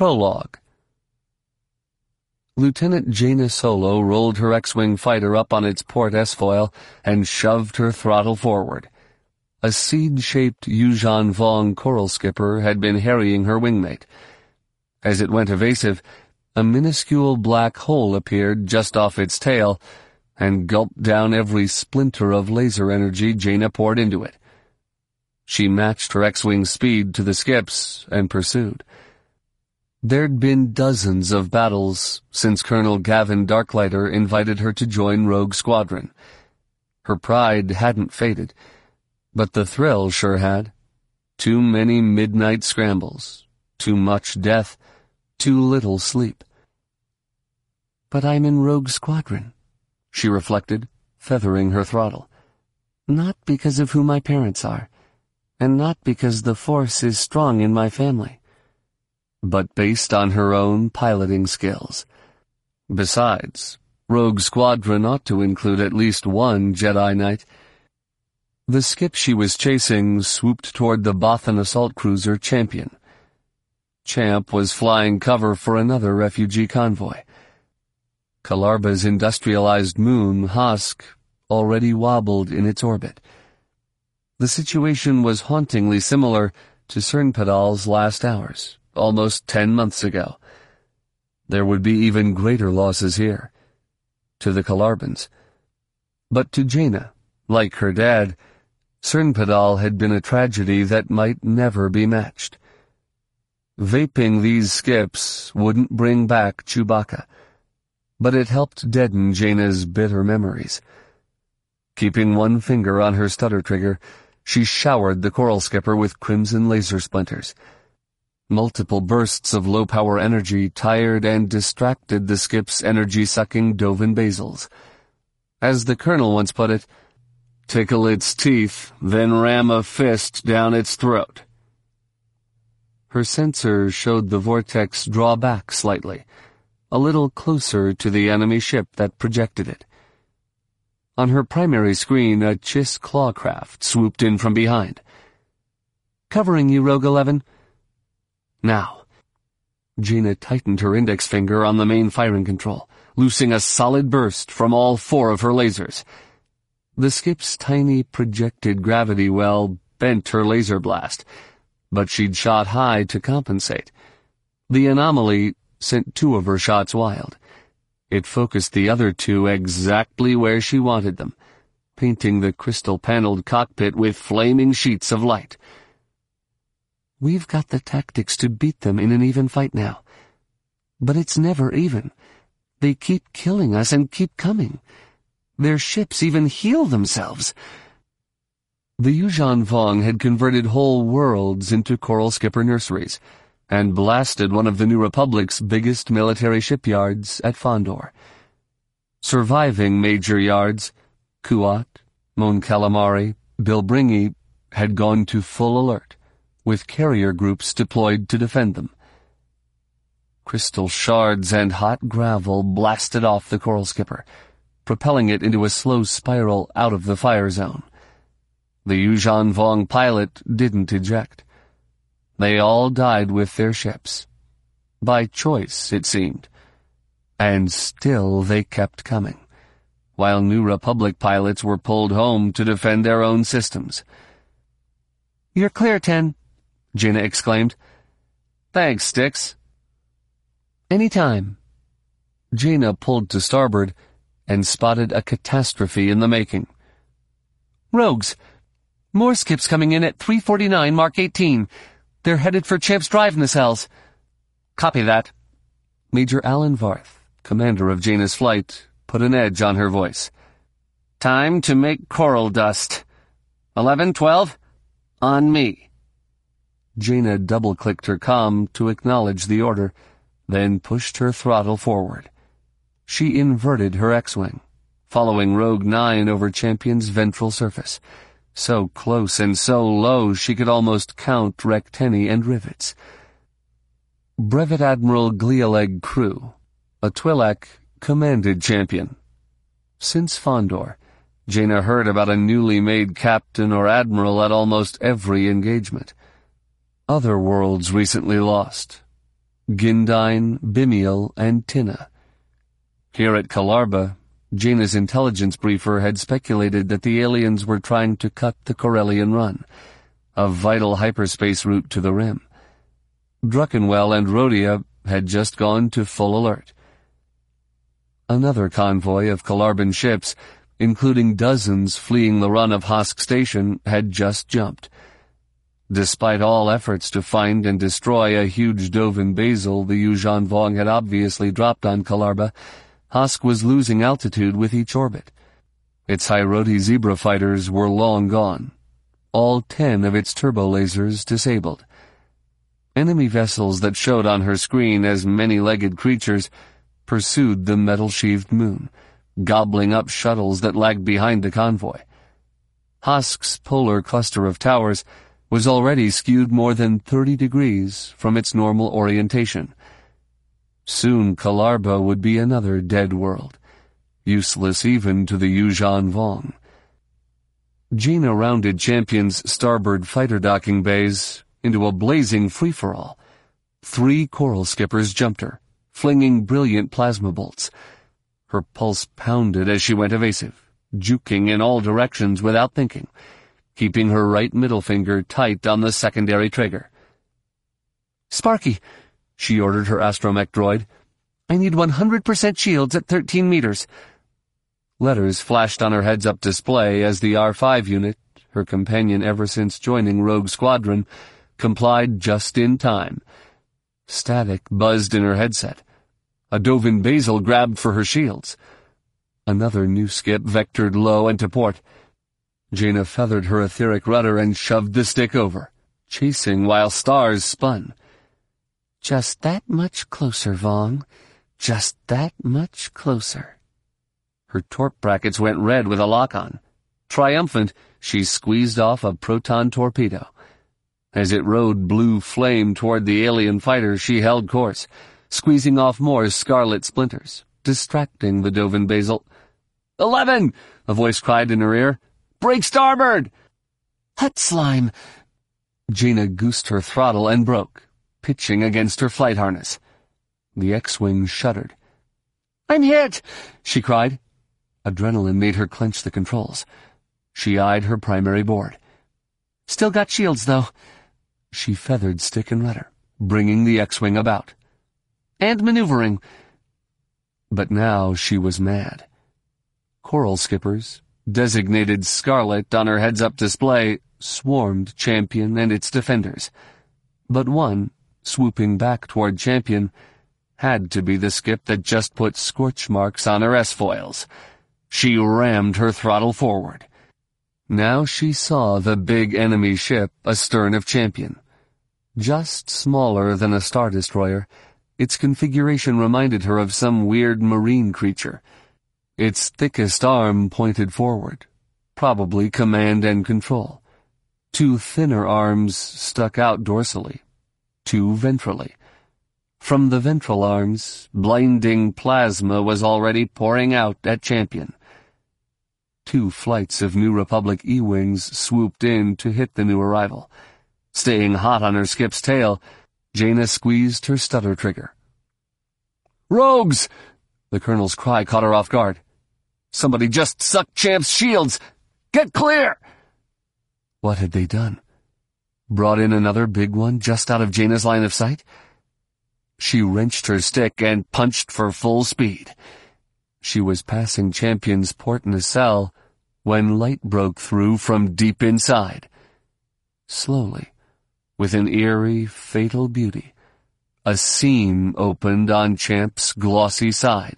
Prologue. Lieutenant Jaina Solo rolled her X-Wing fighter up on its port S-foil and shoved her throttle forward. A seed-shaped Yuuzhan Vong coral skipper had been harrying her wingmate. As it went evasive, a minuscule black hole appeared just off its tail and gulped down every splinter of laser energy Jaina poured into it. She matched her X-Wing speed to the skip's and pursued. There'd been dozens of battles since Colonel Gavin Darklighter invited her to join Rogue Squadron. Her pride hadn't faded, but the thrill sure had. Too many midnight scrambles, too much death, too little sleep. "But I'm in Rogue Squadron," she reflected, feathering her throttle. "Not because of who my parents are, and not because the Force is strong in my family, but based on her own piloting skills. Besides, Rogue Squadron ought to include at least one Jedi Knight." The skip she was chasing swooped toward the Bothan assault cruiser Champion. Champ was flying cover for another refugee convoy. Kalarba's industrialized moon, Hosk, already wobbled in its orbit. The situation was hauntingly similar to Cernpadal's last hours, almost 10 months ago. There would be even greater losses here. To the Kalarbans. But to Jaina, like her dad, Cernpadal had been a tragedy that might never be matched. Vaping these skips wouldn't bring back Chewbacca, but it helped deaden Jaina's bitter memories. Keeping one finger on her stutter trigger, she showered the coral skipper with crimson laser splinters. Multiple bursts of low-power energy tired and distracted the skip's energy-sucking Dovin basils. As the colonel once put it, "Tickle its teeth, then ram a fist down its throat." Her sensor showed the vortex draw back slightly, a little closer to the enemy ship that projected it. On her primary screen, a Chiss clawcraft swooped in from behind. "Covering you, Rogue 11. Now." Jaina tightened her index finger on the main firing control, loosing a solid burst from all 4 of her lasers. The skip's tiny projected gravity well bent her laser blast, but she'd shot high to compensate. The anomaly sent 2 of her shots wild. It focused the other 2 exactly where she wanted them, painting the crystal-paneled cockpit with flaming sheets of light. "We've got the tactics to beat them in an even fight now. But it's never even. They keep killing us and keep coming. Their ships even heal themselves." The Yuuzhan Vong had converted whole worlds into coral skipper nurseries, and blasted one of the New Republic's biggest military shipyards at Fondor. Surviving major yards, Kuat, Mon Calamari, Bilbringi, had gone to full alert, with carrier groups deployed to defend them. Crystal shards and hot gravel blasted off the coral skipper, propelling it into a slow spiral out of the fire zone. The Yuuzhan Vong pilot didn't eject. They all died with their ships. By choice, it seemed. And still they kept coming, while New Republic pilots were pulled home to defend their own systems. "You're clear, 10, Jaina exclaimed. "Thanks, Sticks." "Anytime." Jaina pulled to starboard and spotted a catastrophe in the making. "Rogues! More skips coming in at 349 Mark 18. They're headed for Champ's drive nacelles." "Copy that." Major Alan Varth, commander of Jaina's flight, put an edge on her voice. "Time to make coral dust. 11, 12, on me." Jaina double-clicked her comm to acknowledge the order, then pushed her throttle forward. She inverted her X-Wing, following Rogue 9 over Champion's ventral surface, so close and so low she could almost count rectennae and rivets. Brevet Admiral Glialeg Crew, a Twi'lek, commanded Champion. Since Fondor, Jaina heard about a newly made captain or admiral at almost every engagement. Other worlds recently lost. Gindine, Bimiel, and Tinna. Here at Kalarba, Jaina's intelligence briefer had speculated that the aliens were trying to cut the Corellian Run, a vital hyperspace route to the Rim. Druckenwell and Rhodia had just gone to full alert. Another convoy of Kalarban ships, including dozens fleeing the run of Hosk Station, had just jumped. Despite all efforts to find and destroy a huge Dovin Basil the Yuuzhan Vong had obviously dropped on Kalarba, Hosk was losing altitude with each orbit. Its Hiroti Zebra fighters were long gone, all 10 of its turbo lasers disabled. Enemy vessels that showed on her screen as many-legged creatures pursued the metal-sheathed moon, gobbling up shuttles that lagged behind the convoy. Hosk's polar cluster of towers was already skewed more than 30 degrees from its normal orientation. Soon Kalarba would be another dead world, useless even to the Yuuzhan Vong. Jaina rounded Champion's starboard fighter docking bays into a blazing free-for-all. 3 coral skippers jumped her, flinging brilliant plasma bolts. Her pulse pounded as she went evasive, juking in all directions without thinking, keeping her right middle finger tight on the secondary trigger. "Sparky," she ordered her astromech droid, "I need 100% shields at 13 meters. Letters flashed on her heads-up display as the R5 unit, her companion ever since joining Rogue Squadron, complied just in time. Static buzzed in her headset. A Dovin Basil grabbed for her shields. Another new skip vectored low and to port. Jaina feathered her etheric rudder and shoved the stick over, chasing while stars spun. "Just that much closer, Vong. Just that much closer." Her torp brackets went red with a lock-on. Triumphant, she squeezed off a proton torpedo. As it rode blue flame toward the alien fighter, she held course, squeezing off more scarlet splinters, distracting the Dovin Basil. "11!" a voice cried in her ear. "Break starboard!" "Hut slime!" Jaina goosed her throttle and broke, pitching against her flight harness. The X-Wing shuddered. "I'm hit!" she cried. Adrenaline made her clench the controls. She eyed her primary board. "Still got shields, though." She feathered stick and rudder, bringing the X-Wing about. "And maneuvering." But now she was mad. Coral skippers, designated Scarlet on her heads-up display, swarmed Champion and its defenders. But one, swooping back toward Champion, had to be the skip that just put scorch marks on her S-foils. She rammed her throttle forward. Now she saw the big enemy ship astern of Champion. Just smaller than a Star Destroyer, its configuration reminded her of some weird marine creature. Its thickest arm pointed forward, probably command and control. 2 thinner arms stuck out dorsally, 2 ventrally. From the ventral arms, blinding plasma was already pouring out at Champion. 2 flights of New Republic E-Wings swooped in to hit the new arrival. Staying hot on her skip's tail, Jaina squeezed her stutter trigger. "Rogues!" The colonel's cry caught her off guard. "Somebody just sucked Champ's shields! Get clear!" What had they done? Brought in another big one just out of Jaina's line of sight? She wrenched her stick and punched for full speed. She was passing Champion's port nacelle when light broke through from deep inside. Slowly, with an eerie, fatal beauty, a seam opened on Champ's glossy side.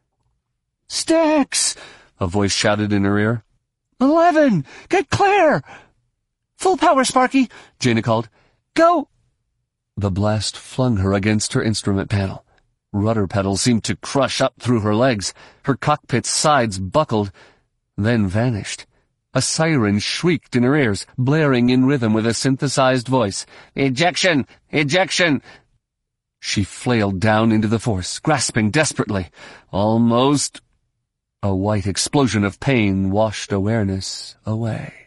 "Stacks!" a voice shouted in her ear. 11! Get clear! "Full power, Sparky!" Jaina called. "Go!" The blast flung her against her instrument panel. Rudder pedals seemed to crush up through her legs. Her cockpit's sides buckled, then vanished. A siren shrieked in her ears, blaring in rhythm with a synthesized voice. "Ejection! Ejection!" She flailed down into the force, grasping desperately. Almost... A white explosion of pain washed awareness away.